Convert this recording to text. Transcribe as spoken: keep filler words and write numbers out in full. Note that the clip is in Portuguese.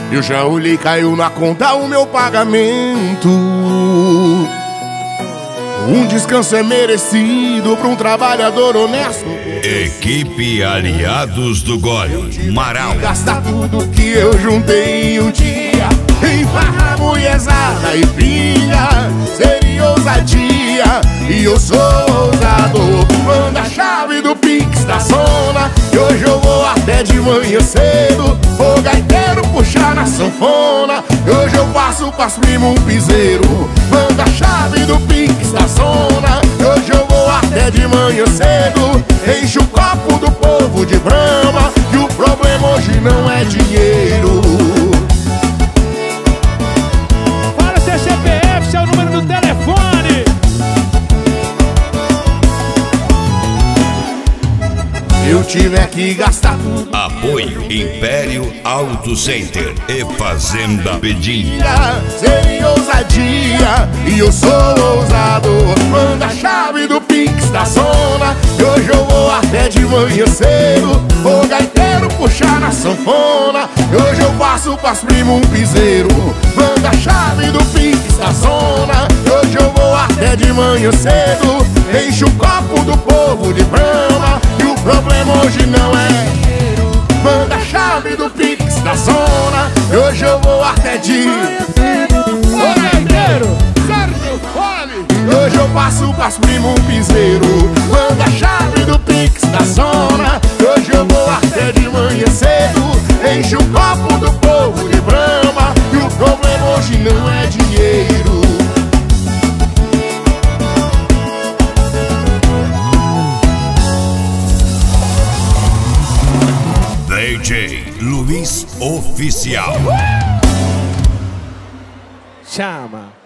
Eu já olhei, caiu na conta o meu pagamento. Um descanso é merecido pra um trabalhador honesto. Equipe Aliados do Gole, Marau. Gastar tudo que eu juntei em um dia em farra, mulherzada e pilha. Seria ousadia e eu sou ousado. Manda a chave do Pix da zona, que hoje eu vou até de manhã cedo. O gaiteiro puxar na sanfona, e hoje eu passo pras primo um piseiro. Manda a chave do Pix da zona, que hoje eu vou até de manhã cedo. Enche o copo do povo de Brahma, que o problema hoje não é dinheiro. Fala seu C P F, seu número do telefone. Eu tiver que gastar tudo. Apoio Império Auto Center e Fazenda Pedim. Seria ousadia e eu sou ousado. Manda a chave do Pix da zona, e hoje eu vou até de manhã cedo. O gaiteiro puxar na sanfona, e hoje eu passo pras primo um piseiro. Manda a chave do Pix da zona, e hoje eu vou até de manhã cedo. Enche o copo do povo de Brahma, e o problema hoje não é dinheiro. Manda a chave do Pix da zona, e hoje eu vou até de Ô gaiteiro, Sérgio Fole. hoje eu passo pras primo um piseiro. Manda a chave do Pix da zona, e hoje eu vou até de manhã cedo. Enche o copo do povo de Brahma, e o problema hoje não é dinheiro. D J Luiz Oficial. Chama.